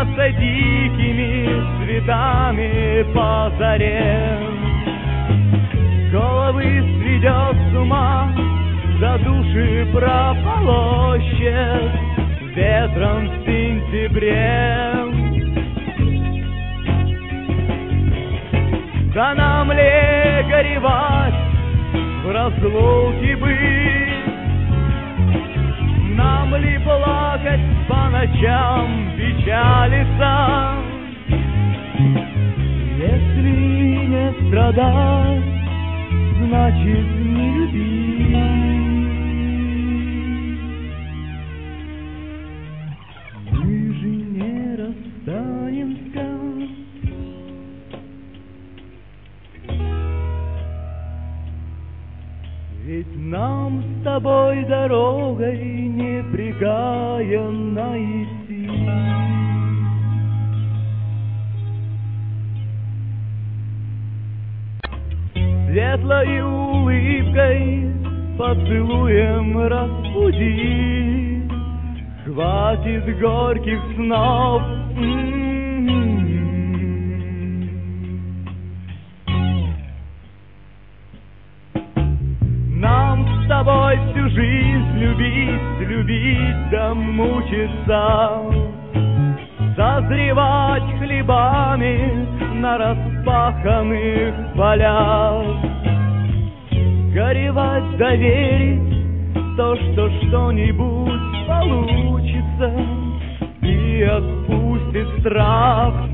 искрятся дикими цветами по заре. Головы сведет с ума, за души прополощет ветром в сентябре. Да нам ли горевать, в разлуке быть? Нам ли плакать по ночам, печалиться? Если не страдать, значит не любить. Мы же не расстанемся. Ведь нам с тобой дорогой непрекаянно идти. Светлой улыбкой поцелуем разбуди. Хватит горьких снов. Нам с тобой всю жизнь любить, любить да мучиться, созревать хлебами на распаханных полях, горевать, доверить то, что что-нибудь получится, и отпустит страх.